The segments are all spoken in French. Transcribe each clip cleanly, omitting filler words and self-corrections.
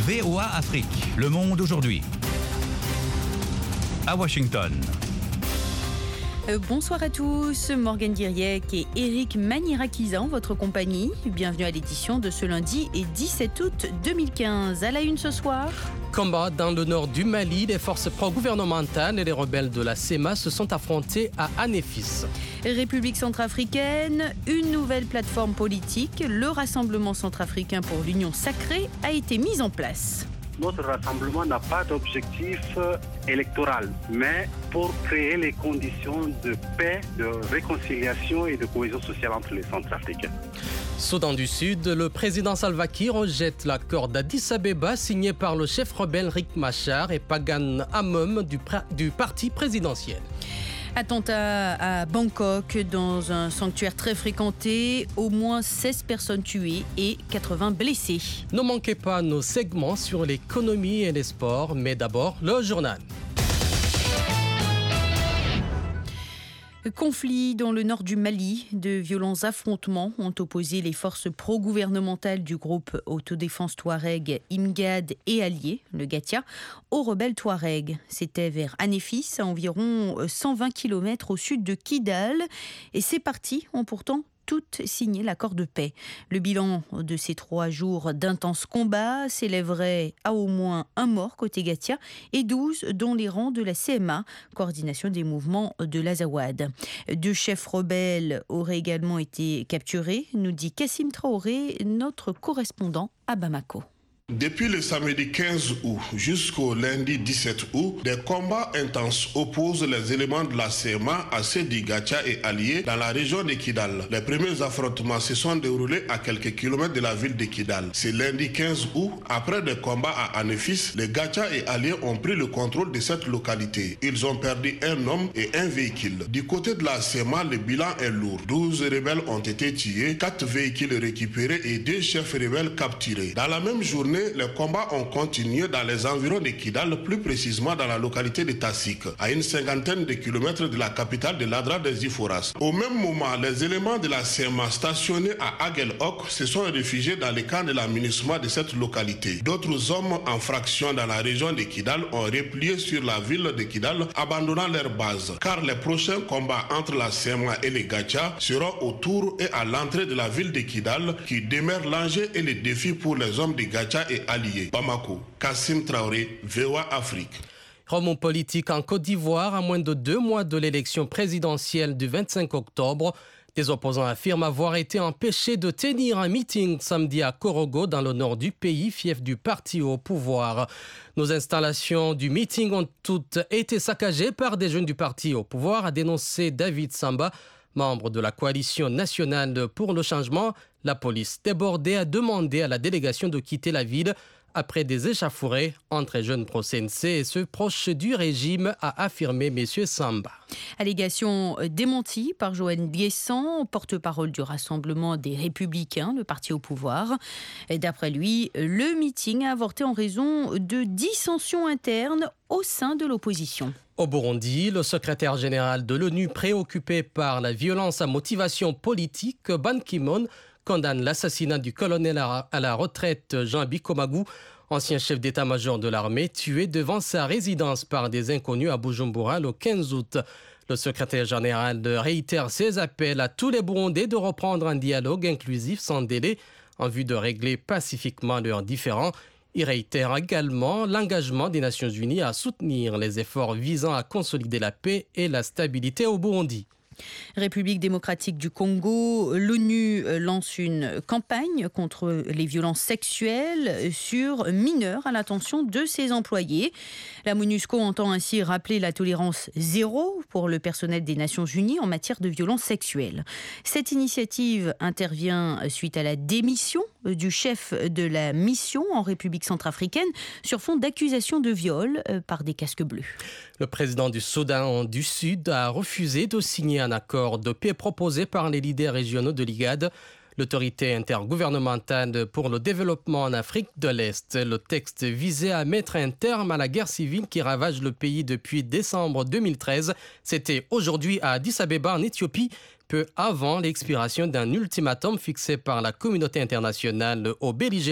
VOA Afrique, le monde aujourd'hui. À Washington. Bonsoir à tous, Morgane Diriec et Eric Manirakiza en votre compagnie. Bienvenue à l'édition de ce lundi et 17 août 2015. À la une ce soir. Combat dans le nord du Mali, les forces pro-gouvernementales et les rebelles de la CEMA se sont affrontés à Anéfis. République centrafricaine, une nouvelle plateforme politique, le Rassemblement centrafricain pour l'Union sacrée, a été mise en place. Notre rassemblement n'a pas d'objectif électoral, mais pour créer les conditions de paix, de réconciliation et de cohésion sociale entre les Centrafricains. Soudan du Sud, le président Salva Kiir rejette l'accord d'Addis Abeba signé par le chef rebelle Riek Machar et Pagan Amom du parti présidentiel. Attentat à Bangkok dans un sanctuaire très fréquenté, au moins 16 personnes tuées et 80 blessés. Ne manquez pas nos segments sur l'économie et les sports, mais d'abord le journal. Conflit dans le nord du Mali. De violents affrontements ont opposé les forces pro-gouvernementales du groupe autodéfense Touareg Imgad et alliés, le Gatia, aux rebelles Touareg. C'était vers Anéfis, à environ 120 km au sud de Kidal. Et ces parties ont pourtant toutes signé l'accord de paix. Le bilan de ces 3 jours d'intenses combats s'élèverait à au moins 1 mort côté Gatia et 12 dans les rangs de la CMA, coordination des mouvements de l'Azawad. 2 chefs rebelles auraient également été capturés, nous dit Kassim Traoré, notre correspondant à Bamako. Depuis le samedi 15 août jusqu'au lundi 17 août, des combats intenses opposent les éléments de la CMA à ceux du Gatia et alliés dans la région de Kidal. Les premiers affrontements se sont déroulés à quelques kilomètres de la ville de Kidal. Ce lundi 15 août, après des combats à Anéfis, les Gatia et alliés ont pris le contrôle de cette localité. Ils ont perdu un homme et un véhicule. Du côté de la CMA, le bilan est lourd. 12 rebelles ont été tués, 4 véhicules récupérés et 2 chefs rebelles capturés. Dans la même journée, les combats ont continué dans les environs de Kidal, plus précisément dans la localité de Tassik, à une 50aine de kilomètres de la capitale de l'Adra des Iforas. Au même moment, les éléments de la CMA stationnés à Aguelhok se sont réfugiés dans les camps de l'aménagement de cette localité. D'autres hommes en fraction dans la région de Kidal ont replié sur la ville de Kidal, abandonnant leur base. Car les prochains combats entre la CMA et les Gatia seront autour et à l'entrée de la ville de Kidal, qui demeure l'enjeu et le défi pour les hommes de Gatia et alliés. Bamako, Kassim Traoré, VOA Afrique. Remous politique en Côte d'Ivoire, à moins de 2 mois de l'élection présidentielle du 25 octobre. Des opposants affirment avoir été empêchés de tenir un meeting samedi à Korogo, dans le nord du pays, fief du parti au pouvoir. Nos installations du meeting ont toutes été saccagées par des jeunes du parti au pouvoir, a dénoncé David Samba, membre de la coalition nationale pour le changement. La police débordée a demandé à la délégation de quitter la ville après des échauffourées entre jeunes pro-CNC et ceux proches du régime, a affirmé M. Samba. Allégation démentie par Joanne Biessan, porte-parole du Rassemblement des Républicains, le parti au pouvoir. Et d'après lui, le meeting a avorté en raison de dissensions internes au sein de l'opposition. Au Burundi, le secrétaire général de l'ONU, préoccupé par la violence à motivation politique, Ban Ki-moon, condamne l'assassinat du colonel à la retraite Jean Bikomagu, ancien chef d'état-major de l'armée, tué devant sa résidence par des inconnus à Bujumbura le 15 août. Le secrétaire général réitère ses appels à tous les Burundais de reprendre un dialogue inclusif sans délai en vue de régler pacifiquement leurs différends. Il réitère également l'engagement des Nations Unies à soutenir les efforts visant à consolider la paix et la stabilité au Burundi. République démocratique du Congo, l'ONU lance une campagne contre les violences sexuelles sur mineurs à l'attention de ses employés. La MONUSCO entend ainsi rappeler la tolérance zéro pour le personnel des Nations Unies en matière de violences sexuelles. Cette initiative intervient suite à la démission du chef de la mission en République centrafricaine sur fond d'accusations de viol par des casques bleus. Le président du Soudan du Sud a refusé de signer un accord de paix proposé par les leaders régionaux de l'IGAD, l'autorité intergouvernementale pour le développement en Afrique de l'Est. Le texte visait à mettre un terme à la guerre civile qui ravage le pays depuis décembre 2013. C'était aujourd'hui à Addis Abeba en Éthiopie, peu avant l'expiration d'un ultimatum fixé par la communauté internationale aux belligérants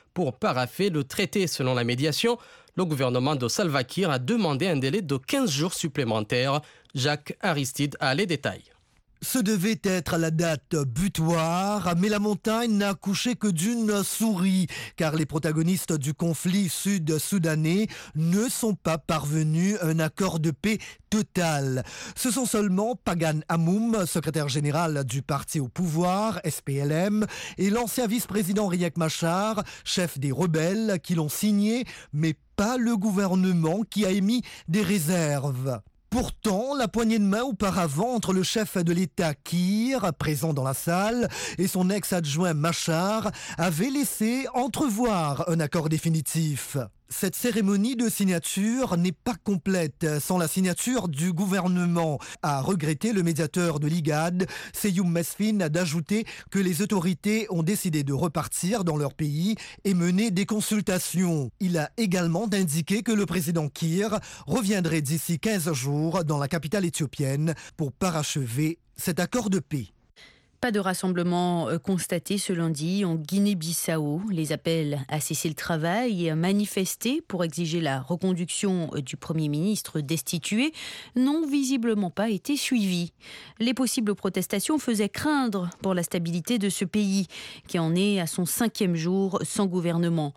pour paraffer le traité. Selon la médiation, le gouvernement de Salva Kiir a demandé un délai de 15 jours supplémentaires. Jacques Aristide a les détails. Ce devait être la date butoir, mais la montagne n'a accouché que d'une souris, car les protagonistes du conflit sud-soudanais ne sont pas parvenus à un accord de paix total. Ce sont seulement Pagan Amoum, secrétaire général du parti au pouvoir, SPLM, et l'ancien vice-président Riek Machar, chef des rebelles, qui l'ont signé, mais pas le gouvernement qui a émis des réserves. Pourtant, la poignée de main auparavant entre le chef de l'État Kiir, présent dans la salle, et son ex-adjoint Machar avait laissé entrevoir un accord définitif. Cette cérémonie de signature n'est pas complète sans la signature du gouvernement, a regretté le médiateur de l'IGAD, Seyoum Mesfin, d'ajouter que les autorités ont décidé de repartir dans leur pays et mener des consultations. Il a également indiqué que le président Kiir reviendrait d'ici 15 jours dans la capitale éthiopienne pour parachever cet accord de paix. Pas de rassemblement constaté ce lundi en Guinée-Bissau. Les appels à cesser le travail et à manifester pour exiger la reconduction du Premier ministre destitué n'ont visiblement pas été suivis. Les possibles protestations faisaient craindre pour la stabilité de ce pays qui en est à son 5e jour sans gouvernement.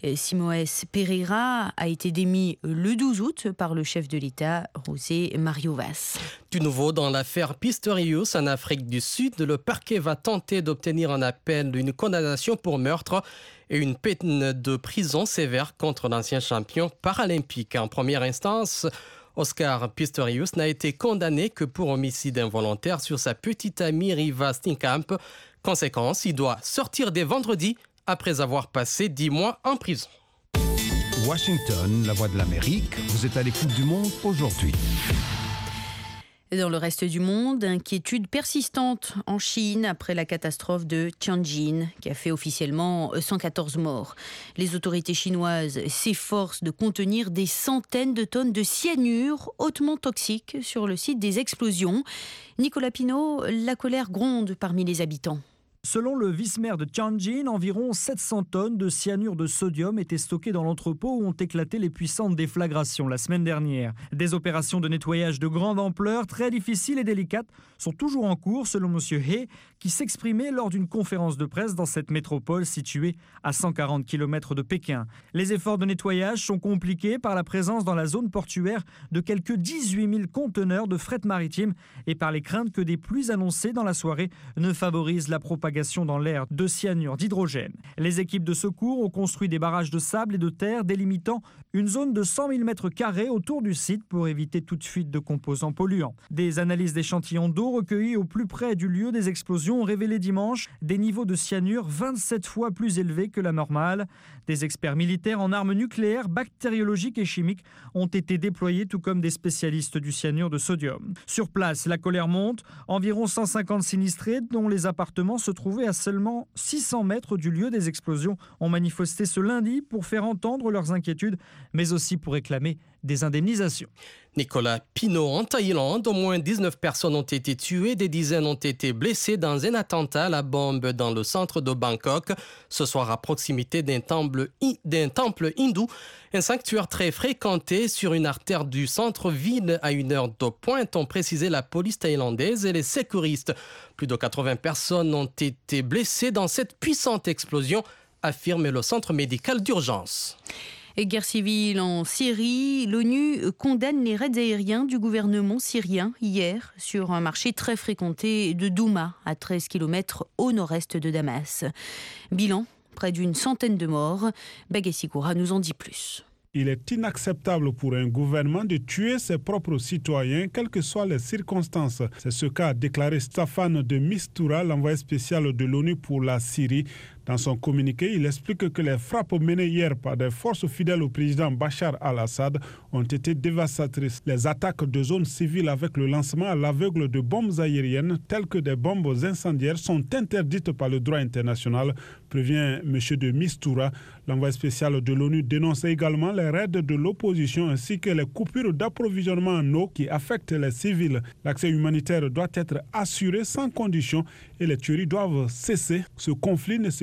Simoes Pereira a été démis le 12 août par le chef de l'État, José Mario Vaz. Du nouveau dans l'affaire Pistorius en Afrique du Sud, le parquet va tenter d'obtenir en appel une condamnation pour meurtre et une peine de prison sévère contre l'ancien champion paralympique. En première instance, Oscar Pistorius n'a été condamné que pour homicide involontaire sur sa petite amie Riva Steenkamp. Conséquence, il doit sortir dès vendredi après avoir passé 10 mois en prison. Washington, la voix de l'Amérique, vous êtes à l'écoute du monde aujourd'hui. Dans le reste du monde, inquiétude persistante en Chine après la catastrophe de Tianjin qui a fait officiellement 114 morts. Les autorités chinoises s'efforcent de contenir des centaines de tonnes de cyanure hautement toxique sur le site des explosions. Nicolas Pinault, la colère gronde parmi les habitants. Selon le vice-maire de Tianjin, environ 700 tonnes de cyanure de sodium étaient stockées dans l'entrepôt où ont éclaté les puissantes déflagrations la semaine dernière. Des opérations de nettoyage de grande ampleur, très difficiles et délicates, sont toujours en cours selon M. He, qui s'exprimait lors d'une conférence de presse dans cette métropole située à 140 km de Pékin. Les efforts de nettoyage sont compliqués par la présence dans la zone portuaire de quelques 18 000 conteneurs de fret maritime et par les craintes que des pluies annoncées dans la soirée ne favorisent la propagation dans l'air de cyanure d'hydrogène. Les équipes de secours ont construit des barrages de sable et de terre délimitant une zone de 100 000 m² autour du site pour éviter toute fuite de composants polluants. Des analyses d'échantillons d'eau recueillis au plus près du lieu des explosions ont révélé dimanche des niveaux de cyanure 27 fois plus élevés que la normale. Des experts militaires en armes nucléaires, bactériologiques et chimiques ont été déployés, tout comme des spécialistes du cyanure de sodium. Sur place, la colère monte. Environ 150 sinistrés, dont les appartements se trouvaient à seulement 600 mètres du lieu des explosions, ont manifesté ce lundi pour faire entendre leurs inquiétudes, mais aussi pour réclamer des indemnisations. Nicolas Pinault, en Thaïlande, au moins 19 personnes ont été tuées, des dizaines ont été blessées dans un attentat à la bombe dans le centre de Bangkok. Ce soir, à proximité d'un temple hindou, un sanctuaire très fréquenté sur une artère du centre-ville à une heure de pointe, ont précisé la police thaïlandaise et les sécuristes. Plus de 80 personnes ont été blessées dans cette puissante explosion, affirme le centre médical d'urgence. Guerre civile en Syrie, l'ONU condamne les raids aériens du gouvernement syrien hier sur un marché très fréquenté de Douma, à 13 km au nord-est de Damas. Bilan, près d'une centaine de morts. Bagassi Koura nous en dit plus. Il est inacceptable pour un gouvernement de tuer ses propres citoyens, quelles que soient les circonstances. C'est ce qu'a déclaré Staffan de Mistura, l'envoyé spécial de l'ONU pour la Syrie. Dans son communiqué, il explique que les frappes menées hier par des forces fidèles au président Bachar al-Assad ont été dévastatrices. Les attaques de zones civiles avec le lancement à l'aveugle de bombes aériennes telles que des bombes incendiaires sont interdites par le droit international, prévient M. de Mistura. L'envoyé spécial de l'ONU dénonce également les raids de l'opposition ainsi que les coupures d'approvisionnement en eau qui affectent les civils. L'accès humanitaire doit être assuré sans condition et les tueries doivent cesser. Ce conflit ne se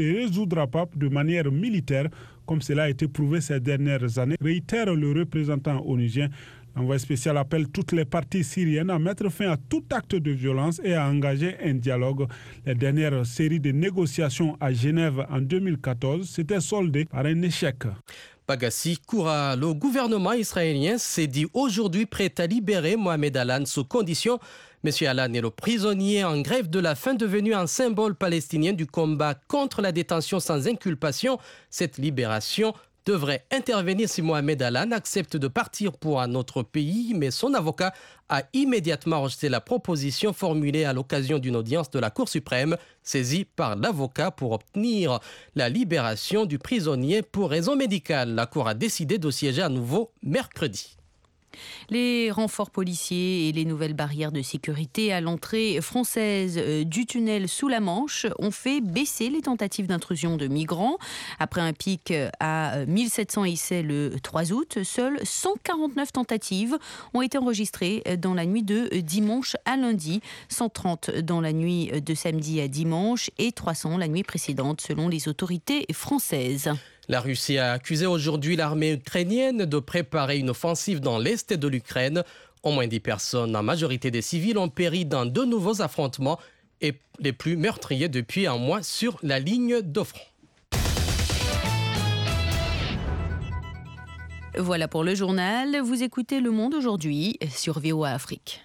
résoudra pas de manière militaire, comme cela a été prouvé ces dernières années, réitère le représentant onusien. L'envoyé spécial appelle toutes les parties syriennes à mettre fin à tout acte de violence et à engager un dialogue. La dernière série de négociations à Genève en 2014 s'était soldée par un échec. Bagassi Koura, le gouvernement israélien s'est dit aujourd'hui prêt à libérer Mohamed Alan sous condition. Monsieur Alan est le prisonnier en grève de la faim devenu un symbole palestinien du combat contre la détention sans inculpation. Cette libération devrait intervenir si Mohamed Alan accepte de partir pour un autre pays, mais son avocat a immédiatement rejeté la proposition formulée à l'occasion d'une audience de la Cour suprême, saisie par l'avocat pour obtenir la libération du prisonnier pour raison médicale. La Cour a décidé de siéger à nouveau mercredi. Les renforts policiers et les nouvelles barrières de sécurité à l'entrée française du tunnel sous la Manche ont fait baisser les tentatives d'intrusion de migrants. Après un pic à 1700 essais le 3 août, seules 149 tentatives ont été enregistrées dans la nuit de dimanche à lundi, 130 dans la nuit de samedi à dimanche et 300 la nuit précédente selon les autorités françaises. La Russie a accusé aujourd'hui l'armée ukrainienne de préparer une offensive dans l'est de l'Ukraine. Au moins 10 personnes, en majorité des civils, ont péri dans 2 nouveaux affrontements et les plus meurtriers depuis un mois sur la ligne de front. Voilà pour le journal. Vous écoutez Le Monde aujourd'hui sur VOA Afrique.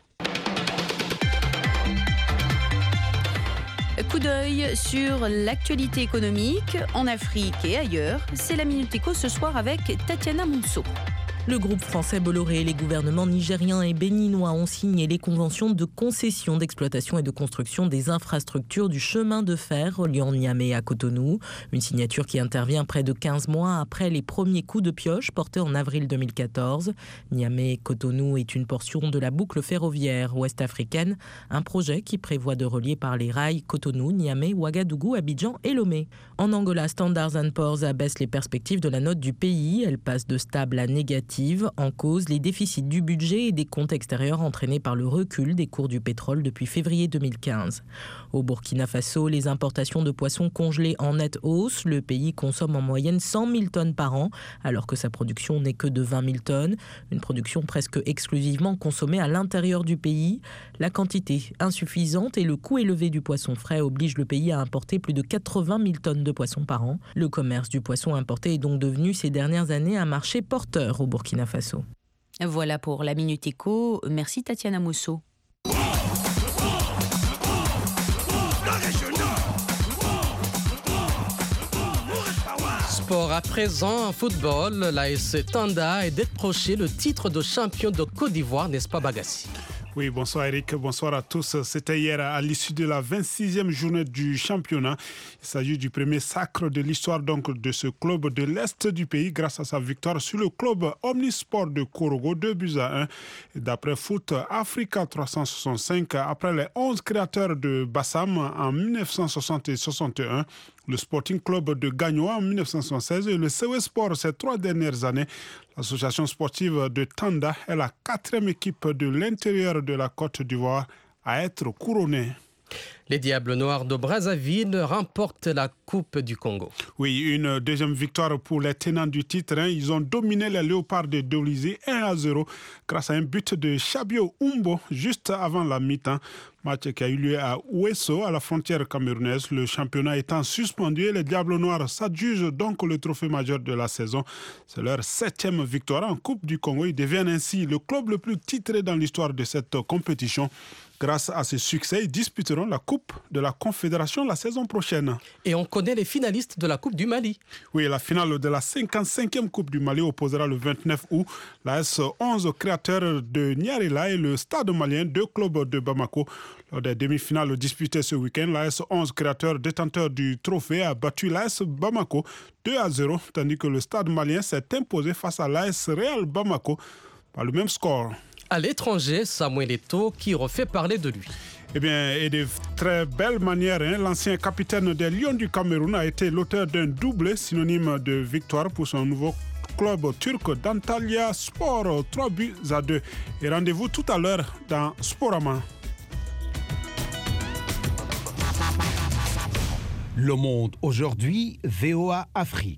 Coup d'œil sur l'actualité économique en Afrique et ailleurs. C'est la Minute Éco ce soir avec Tatiana Monceau. Le groupe français Bolloré et les gouvernements nigériens et béninois ont signé les conventions de concession d'exploitation et de construction des infrastructures du chemin de fer reliant Niamey à Cotonou. Une signature qui intervient près de 15 mois après les premiers coups de pioche portés en avril 2014. Niamey-Cotonou est une portion de la boucle ferroviaire ouest-africaine, un projet qui prévoit de relier par les rails Cotonou, Niamey, Ouagadougou, Abidjan et Lomé. En Angola, Standard & Poor's abaisse les perspectives de la note du pays. Elle passe de stable à négative. En cause, les déficits du budget et des comptes extérieurs entraînés par le recul des cours du pétrole depuis février 2015. Au Burkina Faso, les importations de poissons congelés en nette hausse. Le pays consomme en moyenne 100 000 tonnes par an, alors que sa production n'est que de 20 000 tonnes. Une production presque exclusivement consommée à l'intérieur du pays. La quantité insuffisante et le coût élevé du poisson frais obligent le pays à importer plus de 80 000 tonnes de poissons par an. Le commerce du poisson importé est donc devenu ces dernières années un marché porteur au Burkina Faso. Voilà pour la Minute Éco. Merci Tatiana Monceau. Sport à présent, en football, l'AS Tanda est décroché le titre de champion de Côte d'Ivoire, n'est-ce pas Bagassi ? Oui, bonsoir Eric, bonsoir à tous. C'était hier à l'issue de la 26e journée du championnat. Il s'agit du premier sacre de l'histoire donc de ce club de l'Est du pays grâce à sa victoire sur le club Omnisport de Korogo, 2-1. D'après Foot Africa 365, après les 11 créateurs de Bassam en 1960 et 61, le Sporting Club de Gagnoa en 1976 et le CW Sport ces 3 dernières années. L'association sportive de Tanda est la 4e équipe de l'intérieur de la Côte d'Ivoire à être couronnée. Les Diables Noirs de Brazzaville remportent la Coupe du Congo. Oui, une deuxième victoire pour les tenants du titre. Ils ont dominé les Léopards de Dolizé 1-0 grâce à un but de Chabio Umbo juste avant la mi-temps. Match qui a eu lieu à Ouesso, à la frontière camerounaise. Le championnat étant suspendu, les Diables Noirs s'adjugent donc le trophée majeur de la saison. C'est leur 7e victoire en Coupe du Congo. Ils deviennent ainsi le club le plus titré dans l'histoire de cette compétition. Grâce à ce succès, ils disputeront la Coupe de la Confédération la saison prochaine. Et on connaît les finalistes de la Coupe du Mali. Oui, la finale de la 55e Coupe du Mali opposera le 29 août l'AS 11 créateurs de Niarela et le Stade malien, 2 clubs de Bamako. Lors des demi-finales disputées ce week-end, l'AS 11 créateur détenteur du trophée a battu l'AS Bamako 2-0, tandis que le Stade malien s'est imposé face à l'AS Real Bamako par le même score. À l'étranger, Samuel Eto'o qui refait parler de lui. Eh bien, et de très belle manière, l'ancien capitaine des Lions du Cameroun a été l'auteur d'un doublé synonyme de victoire pour son nouveau club turc d'Antalya Sport, 3-2. Et rendez-vous tout à l'heure dans Sporama. Le Monde aujourd'hui, VOA Afrique.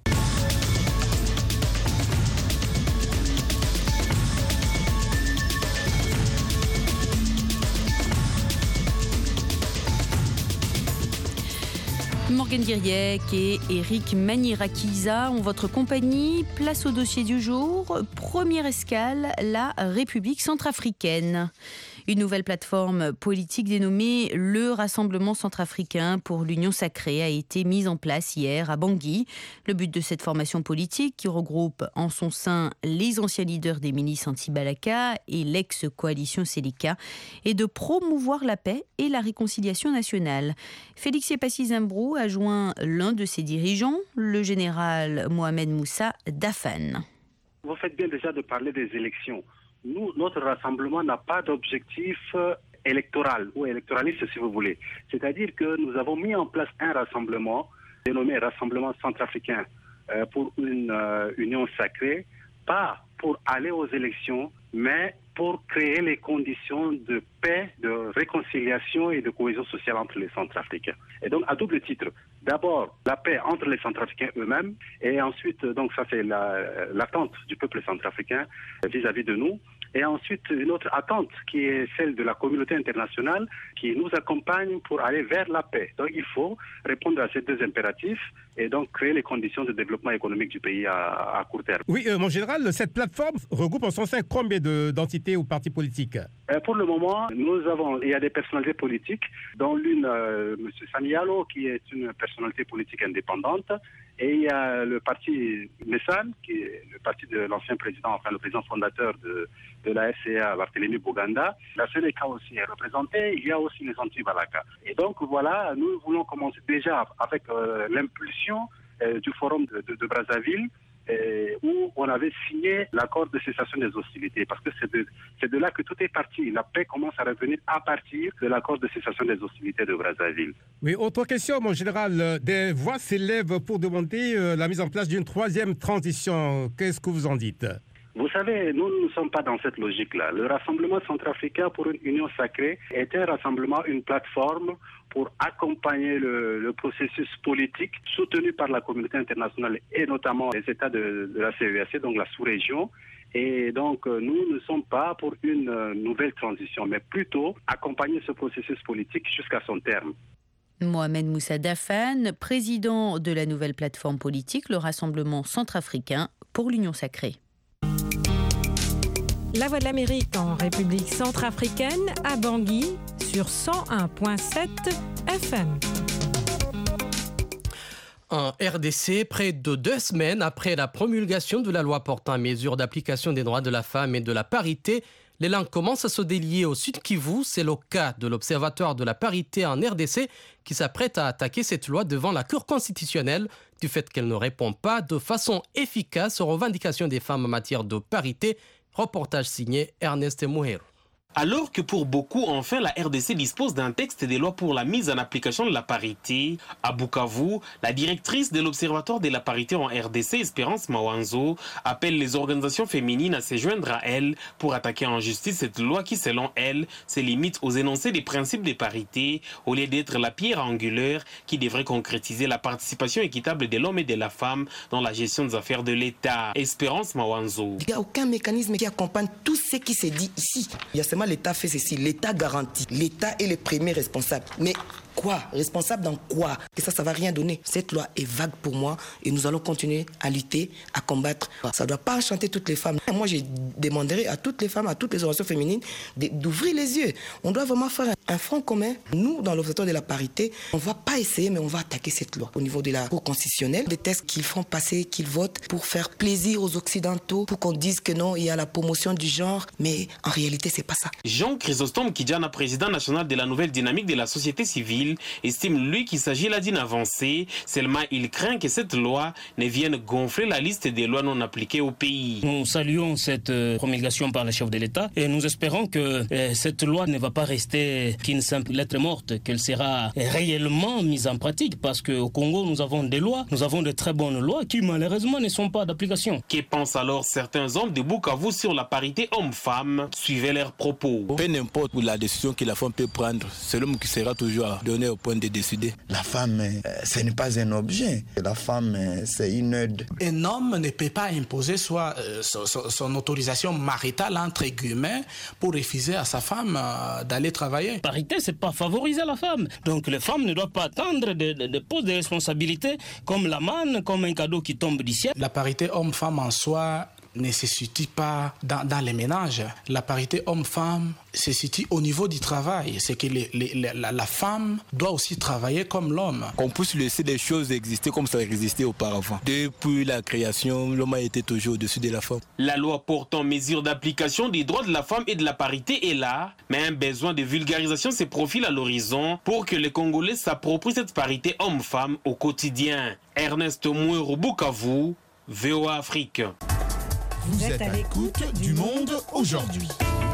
Morgane Guiriec et Eric Manirakiza ont votre compagnie. Place au dossier du jour. Première escale, la République centrafricaine. Une nouvelle plateforme politique dénommée le Rassemblement centrafricain pour l'Union sacrée a été mise en place hier à Bangui. Le but de cette formation politique, qui regroupe en son sein les anciens leaders des milices anti-Balaka et l'ex-coalition Seleka, est de promouvoir la paix et la réconciliation nationale. Félix Yepassi Zimbrou a joint l'un de ses dirigeants, le général Mohamed Moussa Dafane. Vous faites bien déjà de parler des élections. Nous, notre rassemblement n'a pas d'objectif électoral ou électoraliste, si vous voulez. C'est-à-dire que nous avons mis en place un rassemblement dénommé Rassemblement centrafricain pour une union sacrée, pas pour aller aux élections, mais pour créer les conditions de paix, de réconciliation et de cohésion sociale entre les Centrafricains. Et donc, à double titre, d'abord, la paix entre les Centrafricains eux-mêmes, et ensuite, donc ça c'est l'attente du peuple centrafricain vis-à-vis de nous, et ensuite une autre attente qui est celle de la communauté internationale qui nous accompagne pour aller vers la paix. Donc il faut répondre à ces deux impératifs et donc créer les conditions de développement économique du pays à court terme. Oui, mon général, cette plateforme regroupe en son sein combien d'entités ou partis politiques? Pour le moment, il y a des personnalités politiques, dont l'une, M. Sanialo, qui est une personnalité politique indépendante, et il y a le parti Messan, qui est le parti de l'ancien président, enfin le président fondateur de la FCA, Barthélémy Boganda. La Seleka aussi est représentée, il y a aussi les anti-Balaka. Et donc voilà, nous voulons commencer déjà avec l'impulsion du forum de Brazzaville, où on avait signé l'accord de cessation des hostilités, parce que c'est de là que tout est parti. La paix commence à revenir à partir de l'accord de cessation des hostilités de Brazzaville. Oui, autre question, mon général. Des voix s'élèvent pour demander la mise en place d'une troisième transition. Qu'est-ce que vous en dites? Vous savez, nous ne sommes pas dans cette logique-là. Le Rassemblement centrafricain pour une union sacrée est un rassemblement, une plateforme pour accompagner le processus politique soutenu par la communauté internationale et notamment les États de la CEAC, donc la sous-région. Et donc, nous ne sommes pas pour une nouvelle transition, mais plutôt accompagner ce processus politique jusqu'à son terme. Mohamed Moussa Dafane, président de la nouvelle plateforme politique, le Rassemblement centrafricain pour l'Union sacrée. La Voix de l'Amérique en République centrafricaine à Bangui sur 101.7 FM. En RDC, près de 2 semaines après la promulgation de la loi portant mesures d'application des droits de la femme et de la parité, les langues commencent à se délier au Sud Kivu. C'est le cas de l'Observatoire de la parité en RDC qui s'apprête à attaquer cette loi devant la Cour constitutionnelle du fait qu'elle ne répond pas de façon efficace aux revendications des femmes en matière de parité. Reportage signé Ernest Mouhero. Alors que pour beaucoup, enfin, la RDC dispose d'un texte des lois pour la mise en application de la parité, à Bukavu, la directrice de l'Observatoire de la parité en RDC, Espérance Mawanzo, appelle les organisations féminines à se joindre à elle pour attaquer en justice cette loi qui, selon elle, se limite aux énoncés des principes de parité au lieu d'être la pierre angulaire qui devrait concrétiser la participation équitable de l'homme et de la femme dans la gestion des affaires de l'État. Espérance Mawanzo. Il n'y a aucun mécanisme qui accompagne tout ce qui se dit ici. Il y a seulement l'État fait ceci, l'État garantit, l'État est le premier responsable. Mais quoi? Responsable dans quoi? Et ça va rien donner. Cette loi est vague pour moi et nous allons continuer à lutter, à combattre. Ça ne doit pas enchanter toutes les femmes. Moi, je demanderai à toutes les femmes, à toutes les organisations féminines d'ouvrir les yeux. On doit vraiment faire un front commun. Nous, dans l'Observatoire de la parité, on ne va pas essayer, mais on va attaquer cette loi au niveau de la Cour constitutionnelle. Des textes qu'ils font passer, qu'ils votent pour faire plaisir aux Occidentaux, pour qu'on dise que non, il y a la promotion du genre. Mais en réalité, c'est pas ça. Jean Chrysostome Kidjana, président national de la nouvelle dynamique de la société civile, estime lui qu'il s'agit là d'une avancée. Seulement, il craint que cette loi ne vienne gonfler la liste des lois non appliquées au pays. Nous saluons cette promulgation par le chef de l'État et nous espérons que cette loi ne va pas rester qu'une simple lettre morte, qu'elle sera réellement mise en pratique, parce qu'au Congo, nous avons des lois, nous avons de très bonnes lois qui malheureusement ne sont pas d'application. Que pensent alors certains hommes de Bukavu sur la parité homme-femme? Suivez leurs propos. Peu n'importe la décision que la femme peut prendre, c'est l'homme qui sera toujours donné au point de décider. La femme, ce n'est pas un objet. La femme, c'est une aide. Un homme ne peut pas imposer son autorisation maritale, entre guillemets, pour refuser à sa femme d'aller travailler. La parité, c'est pas favoriser la femme. Donc les femmes ne doivent pas attendre de postes de responsabilité comme la manne, comme un cadeau qui tombe du ciel. La parité homme-femme en soi ne se situe pas dans les ménages. La parité homme-femme se situe au niveau du travail. C'est que la femme doit aussi travailler comme l'homme. Qu'on puisse laisser les choses exister comme ça existait auparavant. Depuis la création, l'homme a été toujours au-dessus de la femme. La loi portant mesure d'application des droits de la femme et de la parité est là, mais un besoin de vulgarisation se profile à l'horizon pour que les Congolais s'approprient cette parité homme-femme au quotidien. Ernest Mouero, Bukavu, VOA Afrique. Vous êtes à l'écoute du Monde aujourd'hui.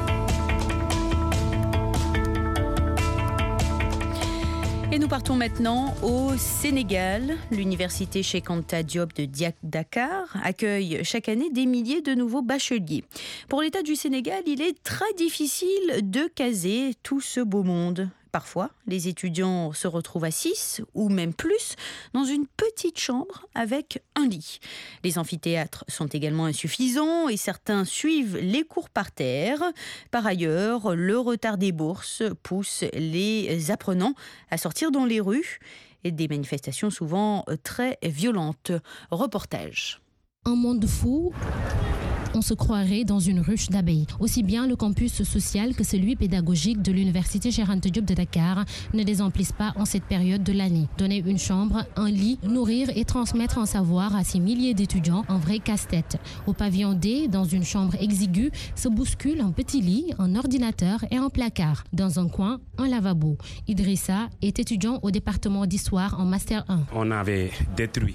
Et nous partons maintenant au Sénégal. L'université Cheikh Anta Diop de Dakar accueille chaque année des milliers de nouveaux bacheliers. Pour l'État du Sénégal, il est très difficile de caser tout ce beau monde. Parfois, les étudiants se retrouvent à 6 ou même plus dans une petite chambre avec un lit. Les amphithéâtres sont également insuffisants et certains suivent les cours par terre. Par ailleurs, le retard des bourses pousse les apprenants à sortir dans les rues et des manifestations souvent très violentes. Reportage. Un monde fou. On se croirait dans une ruche d'abeilles. Aussi bien le campus social que celui pédagogique de l'université Cheikh Anta Diop de Dakar ne désemplissent pas en cette période de l'année. Donner une chambre, un lit, nourrir et transmettre un savoir à ces milliers d'étudiants, un vrai casse-tête. Au pavillon D, dans une chambre exiguë, se bousculent un petit lit, un ordinateur et un placard. Dans un coin, un lavabo. Idrissa est étudiant au département d'histoire en Master 1. On avait détruit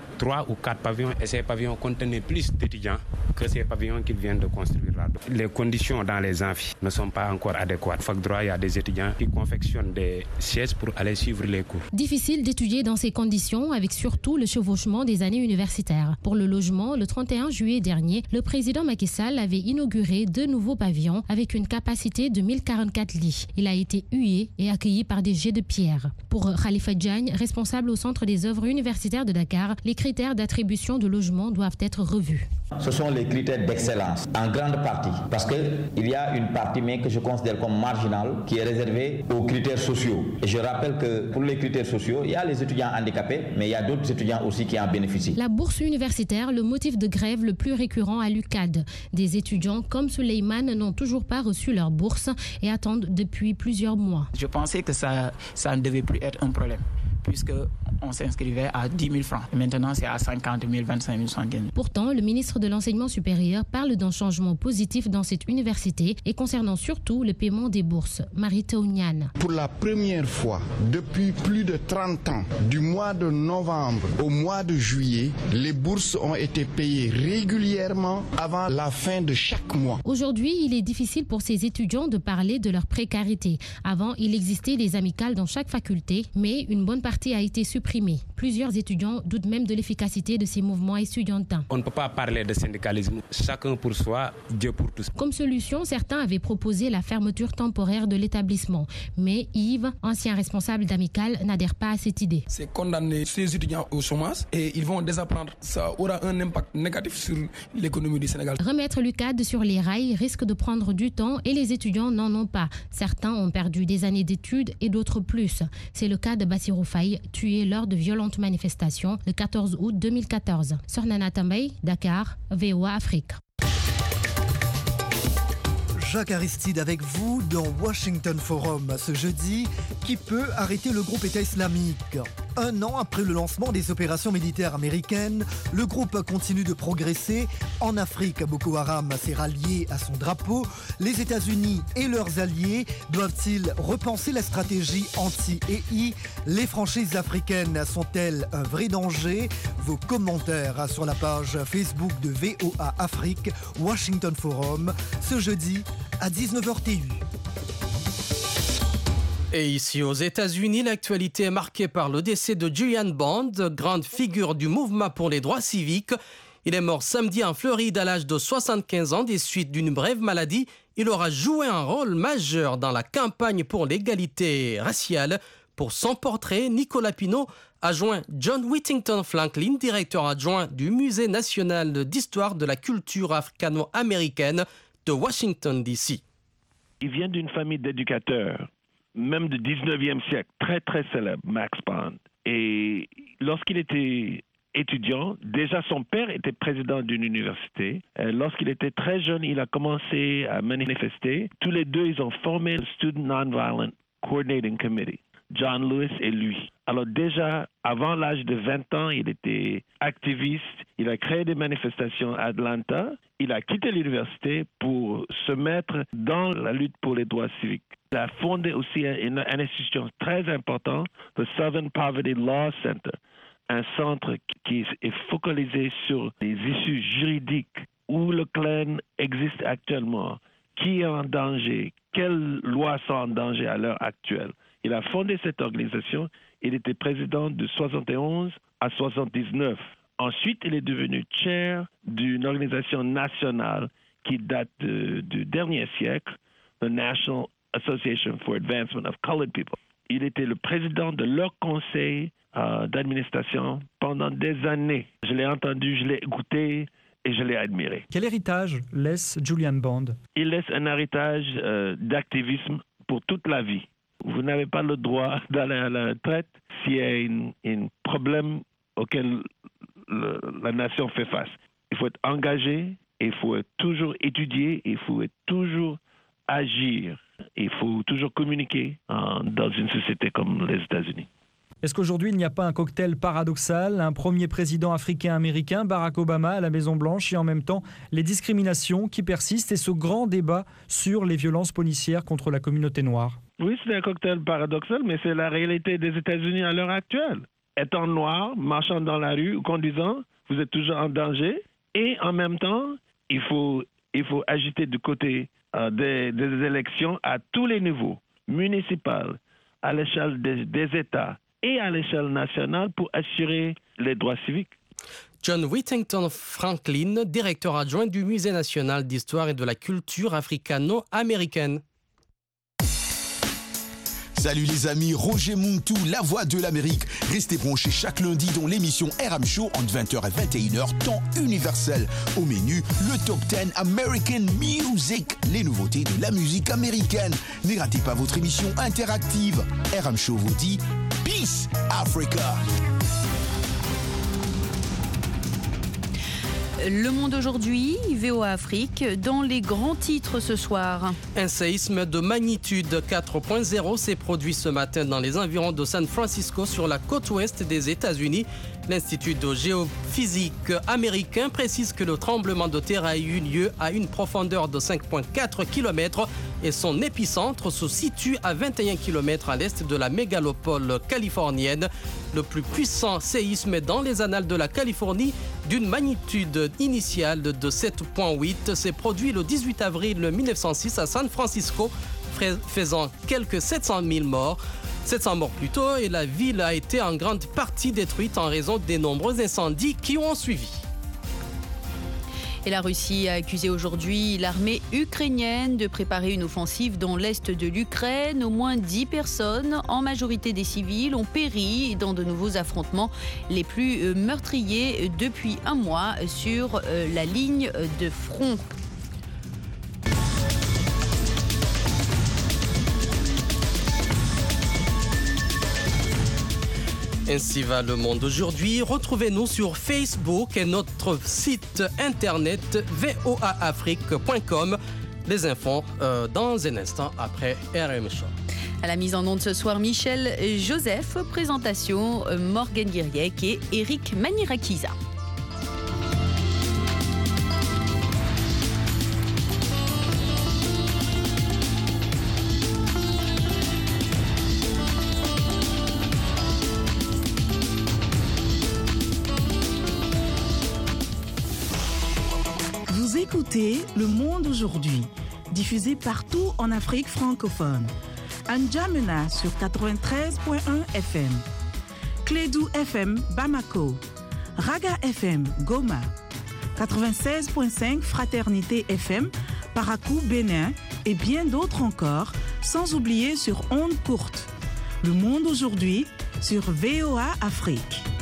3 ou 4 pavillons et ces pavillons contenaient plus d'étudiants que ces pavillons qu'ils viennent de construire là. Les conditions dans les amphis ne sont pas encore adéquates. Fac droit, il y a des étudiants qui confectionnent des sièges pour aller suivre les cours. Difficile d'étudier dans ces conditions avec surtout le chevauchement des années universitaires. Pour le logement, le 31 juillet dernier, le président Macky Sall avait inauguré 2 nouveaux pavillons avec une capacité de 1044 lits. Il a été hué et accueilli par des jets de pierre. Pour Khalifa Diagne, responsable au Centre des œuvres universitaires de Dakar, les critères d'attribution de logement doivent être revus. Ce sont les critères d'excellence, en grande partie, parce qu'il y a une partie, mais que je considère comme marginale, qui est réservée aux critères sociaux. Et je rappelle que pour les critères sociaux, il y a les étudiants handicapés, mais il y a d'autres étudiants aussi qui en bénéficient. La bourse universitaire, le motif de grève le plus récurrent à l'UCAD. Des étudiants comme Suleiman n'ont toujours pas reçu leur bourse et attendent depuis plusieurs mois. Je pensais que ça ne devait plus être un problème, puisqu'on s'inscrivait à 10 000 francs. Et maintenant, c'est à 50 000, 25 000, 75 000. Pourtant, le ministre de l'Enseignement supérieur parle d'un changement positif dans cette université et concernant surtout le paiement des bourses. Marie-Théo Niane. Pour la première fois depuis plus de 30 ans, du mois de novembre au mois de juillet, les bourses ont été payées régulièrement avant la fin de chaque mois. Aujourd'hui, il est difficile pour ces étudiants de parler de leur précarité. Avant, il existait des amicales dans chaque faculté, mais une bonne partie a été supprimée. Plusieurs étudiants doutent même de l'efficacité de ces mouvements estudiantins. On ne peut pas parler de syndicalisme, chacun pour soi, Dieu pour tous. Comme solution, certains avaient proposé la fermeture temporaire de l'établissement. Mais Yves, ancien responsable d'amicale, n'adhère pas à cette idée. C'est condamner ces étudiants au chômage et ils vont désapprendre. Ça aura un impact négatif sur l'économie du Sénégal. Remettre l'UCAD sur les rails risque de prendre du temps et les étudiants n'en ont pas. Certains ont perdu des années d'études et d'autres plus. C'est le cas de Bassirou Faye, tué lors de violentes manifestations le 14 août 2014. Sornana Tambay, Dakar, VOA Afrique. Jacques Aristide avec vous dans Washington Forum ce jeudi. Qui peut arrêter le groupe État islamique ? 1 an après le lancement des opérations militaires américaines, le groupe continue de progresser. En Afrique, Boko Haram s'est rallié à son drapeau. Les États-Unis et leurs alliés doivent-ils repenser la stratégie anti-EI ? Les franchises africaines sont-elles un vrai danger ? Vos commentaires sur la page Facebook de VOA Afrique, Washington Forum, ce jeudi à 19h TU. Et ici aux États-Unis, l'actualité est marquée par le décès de Julian Bond, grande figure du mouvement pour les droits civiques. Il est mort samedi en Floride à l'âge de 75 ans des suites d'une brève maladie. Il aura joué un rôle majeur dans la campagne pour l'égalité raciale. Pour son portrait, Nicolas Pinault a joint John Whittington Franklin, directeur adjoint du Musée national d'histoire de la culture africano-américaine de Washington, D.C. Il vient d'une famille d'éducateurs, même du 19e siècle, très très célèbre, Max Bond. Et lorsqu'il était étudiant, déjà son père était président d'une université. Lorsqu'il était très jeune, il a commencé à manifester. Tous les deux, ils ont formé le Student Nonviolent Coordinating Committee, John Lewis et lui. Alors déjà, avant l'âge de 20 ans, il était activiste. Il a créé des manifestations à Atlanta. Il a quitté l'université pour se mettre dans la lutte pour les droits civiques. Il a fondé aussi une institution très importante, le Southern Poverty Law Center, un centre qui est focalisé sur les issues juridiques, où le Klan existe actuellement, qui est en danger, quelles lois sont en danger à l'heure actuelle. Il a fondé cette organisation. Il était président de 71 à 79. Ensuite, il est devenu chair d'une organisation nationale qui date du dernier siècle, the National Association for Advancement of Colored People. Il était le président de leur conseil d'administration pendant des années. Je l'ai entendu, je l'ai écouté et je l'ai admiré. Quel héritage laisse Julian Bond? Il laisse un héritage d'activisme pour toute la vie. Vous n'avez pas le droit d'aller à la retraite s'il y a un problème auquel la nation fait face. Il faut être engagé, il faut toujours étudier, il faut toujours agir, il faut toujours communiquer dans une société comme les États-Unis. Est-ce qu'aujourd'hui, il n'y a pas un cocktail paradoxal, un premier président africain-américain, Barack Obama, à la Maison-Blanche, et en même temps les discriminations qui persistent et ce grand débat sur les violences policières contre la communauté noire? Oui, c'est un cocktail paradoxal, mais c'est la réalité des États-Unis à l'heure actuelle. Étant noir, marchant dans la rue ou conduisant, vous êtes toujours en danger. Et en même temps, il faut agiter du côté des élections à tous les niveaux, municipales, à l'échelle des États et à l'échelle nationale pour assurer les droits civiques. John Whittington Franklin, directeur adjoint du Musée national d'histoire et de la culture africano-américaine. Salut les amis, Roger Muntu, la voix de l'Amérique. Restez branchés chaque lundi dans l'émission RM Show entre 20h et 21h, temps universel. Au menu, le Top 10 American Music, les nouveautés de la musique américaine. Ne ratez pas votre émission interactive. RM Show vous dit Peace Africa. Le Monde aujourd'hui, VOA Afrique, dans les grands titres ce soir. Un séisme de magnitude 4.0 s'est produit ce matin dans les environs de San Francisco sur la côte ouest des États-Unis. L'Institut de géophysique américain précise que le tremblement de terre a eu lieu à une profondeur de 5,4 km et son épicentre se situe à 21 km à l'est de la mégalopole californienne. Le plus puissant séisme dans les annales de la Californie, d'une magnitude initiale de 7,8, s'est produit le 18 avril 1906 à San Francisco, faisant quelques 700 000 morts. 700 morts plus tôt, et la ville a été en grande partie détruite en raison des nombreux incendies qui ont suivi. Et la Russie a accusé aujourd'hui l'armée ukrainienne de préparer une offensive dans l'est de l'Ukraine. Au moins 10 personnes, en majorité des civils, ont péri dans de nouveaux affrontements les plus meurtriers depuis un mois sur la ligne de front. Ainsi va le monde aujourd'hui. Retrouvez-nous sur Facebook et notre site internet voaafrique.com. Les infos dans un instant après RM Show. À la mise en onde ce soir, Michel Joseph. Présentation, Morgan Guiriec et Eric Manirakiza. Écoutez Le Monde aujourd'hui, diffusé partout en Afrique francophone. à N'Djamena sur 93.1 FM, Clédou FM Bamako, Raga FM Goma, 96.5 Fraternité FM Parakou Bénin et bien d'autres encore, sans oublier sur ondes courtes. Le monde aujourd'hui sur VOA Afrique.